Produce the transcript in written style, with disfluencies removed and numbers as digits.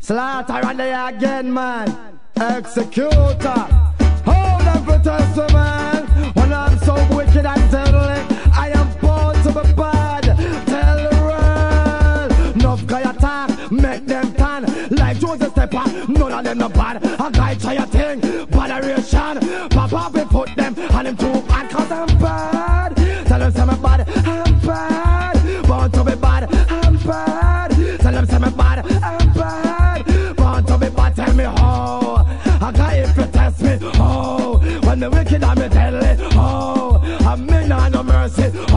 Slaughter on the again, man. Executor. Hold on for test, man. When I'm so wicked and deadly, I am born to be bad. Tell the world. Enough guy attack, make them tan. Like Joseph Stepper, none of them no bad. A guy try a thing, botheration. Papa we put them, and them too bad, cause I'm bad. Tell them say me bad, I'm bad. Born to be bad, I'm bad. Tell them say me bad, I'm bad. Born to be bad, tell me how. A guy if you test me, oh. When the wicked are me deadly, oh. I mean no mercy,